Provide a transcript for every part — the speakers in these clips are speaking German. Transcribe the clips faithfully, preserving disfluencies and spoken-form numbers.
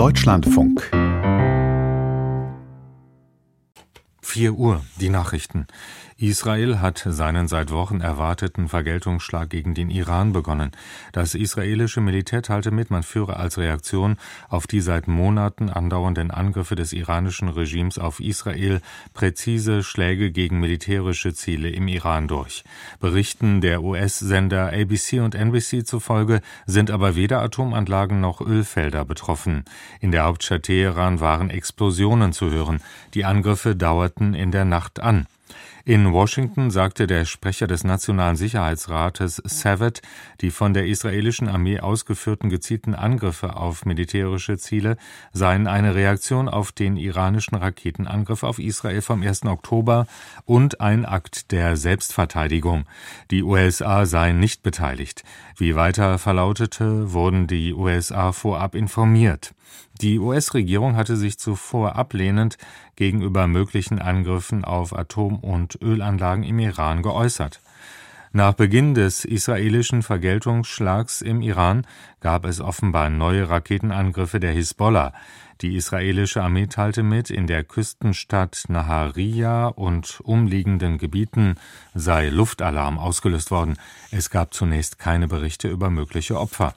Deutschlandfunk. vier Uhr, die Nachrichten. Israel hat seinen seit Wochen erwarteten Vergeltungsschlag gegen den Iran begonnen. Das israelische Militär teilte mit, man führe als Reaktion auf die seit Monaten andauernden Angriffe des iranischen Regimes auf Israel präzise Schläge gegen militärische Ziele im Iran durch. Berichten der U S-Sender A B C und N B C zufolge sind aber weder Atomanlagen noch Ölfelder betroffen. In der Hauptstadt Teheran waren Explosionen zu hören. Die Angriffe dauerten in der Nacht an. In Washington sagte der Sprecher des Nationalen Sicherheitsrates Savath, die von der israelischen Armee ausgeführten gezielten Angriffe auf militärische Ziele seien eine Reaktion auf den iranischen Raketenangriff auf Israel vom ersten Oktober und ein Akt der Selbstverteidigung. Die U S A seien nicht beteiligt. Wie weiter verlautete, wurden die U S A vorab informiert. Die U S-Regierung hatte sich zuvor ablehnend gegenüber möglichen Angriffen auf Atom- und Ölanlagen im Iran geäußert. Nach Beginn des israelischen Vergeltungsschlags im Iran gab es offenbar neue Raketenangriffe der Hisbollah. Die israelische Armee teilte mit, in der Küstenstadt Nahariya und umliegenden Gebieten sei Luftalarm ausgelöst worden. Es gab zunächst keine Berichte über mögliche Opfer.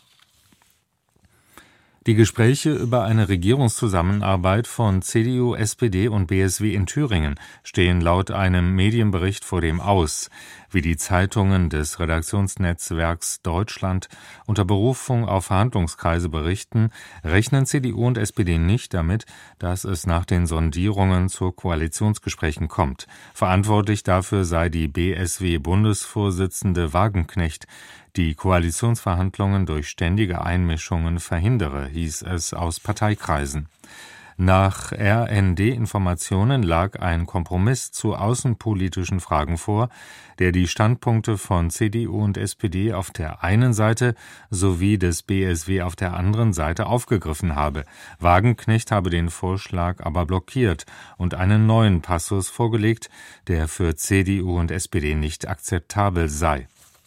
Die Gespräche über eine Regierungszusammenarbeit von C D U, S P D und B S W in Thüringen stehen laut einem Medienbericht vor dem Aus. Wie die Zeitungen des Redaktionsnetzwerks Deutschland unter Berufung auf Verhandlungskreise berichten, rechnen C D U und S P D nicht damit, dass es nach den Sondierungen zu Koalitionsgesprächen kommt. Verantwortlich dafür sei die B S W-Bundesvorsitzende Wagenknecht. Die Koalitionsverhandlungen durch ständige Einmischungen verhindere, hieß es aus Parteikreisen. Nach R N D-Informationen lag ein Kompromiss zu außenpolitischen Fragen vor, der die Standpunkte von C D U und S P D auf der einen Seite sowie des B S W auf der anderen Seite aufgegriffen habe. Wagenknecht habe den Vorschlag aber blockiert und einen neuen Passus vorgelegt, der für C D U und S P D nicht akzeptabel sei.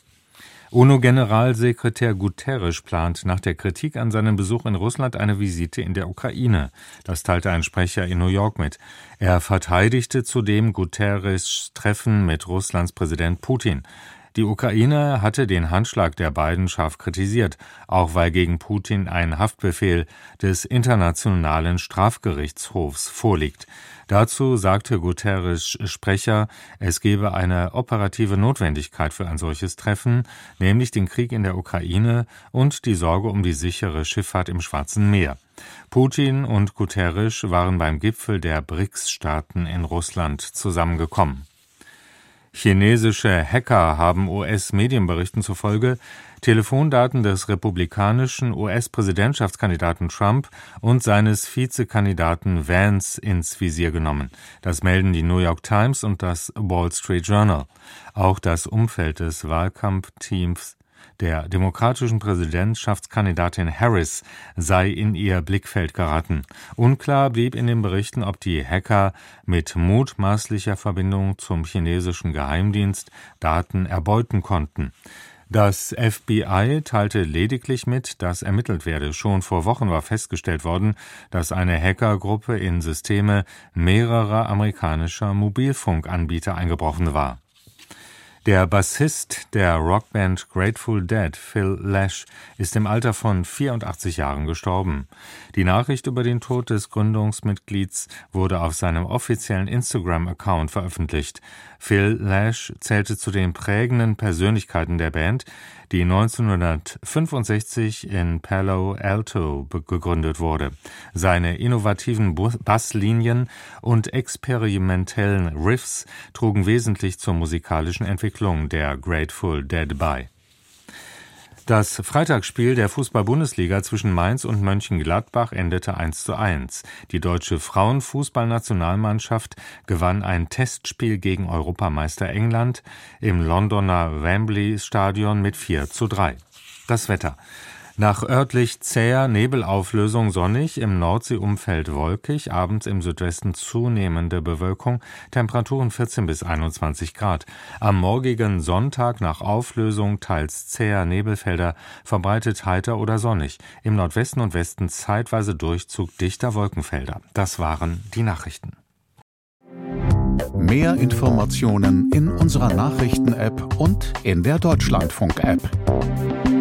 UNO-Generalsekretär Guterres plant nach der Kritik an seinem Besuch in Russland eine Visite in der Ukraine. Das teilte ein Sprecher in New York mit. Er verteidigte zudem Guterres' Treffen mit Russlands Präsident Putin. Die Ukraine hatte den Handschlag der beiden scharf kritisiert, auch weil gegen Putin ein Haftbefehl des Internationalen Strafgerichtshofs vorliegt. Dazu sagte Guterres' Sprecher, es gebe eine operative Notwendigkeit für ein solches Treffen, nämlich den Krieg in der Ukraine und die Sorge um die sichere Schifffahrt im Schwarzen Meer. Putin und Guterres waren beim Gipfel der B R I C S-Staaten in Russland zusammengekommen. Chinesische Hacker haben U S-Medienberichten zufolge Telefondaten des republikanischen U S-Präsidentschaftskandidaten Trump und seines Vizekandidaten Vance ins Visier genommen. Das melden die New York Times und das Wall Street Journal. Auch das Umfeld des Wahlkampfteams der demokratischen Präsidentschaftskandidatin Harris sei in ihr Blickfeld geraten. Unklar blieb in den Berichten, ob die Hacker mit mutmaßlicher Verbindung zum chinesischen Geheimdienst Daten erbeuten konnten. Das F B I teilte lediglich mit, dass ermittelt werde. Schon vor Wochen war festgestellt worden, dass eine Hackergruppe in Systeme mehrerer amerikanischer Mobilfunkanbieter eingebrochen war. Der Bassist der Rockband Grateful Dead, Phil Lesh, ist im Alter von vierundachtzig Jahren gestorben. Die Nachricht über den Tod des Gründungsmitglieds wurde auf seinem offiziellen Instagram-Account veröffentlicht. Phil Lesh zählte zu den prägenden Persönlichkeiten der Band, die neunzehnhundertfünfundsechzig in Palo Alto gegründet wurde. Seine innovativen Basslinien und experimentellen Riffs trugen wesentlich zur musikalischen Entwicklung der Grateful Dead bei. Das Freitagsspiel der Fußball-Bundesliga zwischen Mainz und Mönchengladbach endete eins zu eins. Die deutsche Frauenfußballnationalmannschaft gewann ein Testspiel gegen Europameister England im Londoner Wembley-Stadion mit vier zu drei. Das Wetter. Nach örtlich zäher Nebelauflösung sonnig, im Nordseeumfeld wolkig, abends im Südwesten zunehmende Bewölkung, Temperaturen vierzehn bis einundzwanzig Grad. Am morgigen Sonntag nach Auflösung teils zäher Nebelfelder, verbreitet heiter oder sonnig. Im Nordwesten und Westen zeitweise Durchzug dichter Wolkenfelder. Das waren die Nachrichten. Mehr Informationen in unserer Nachrichten-App und in der Deutschlandfunk-App.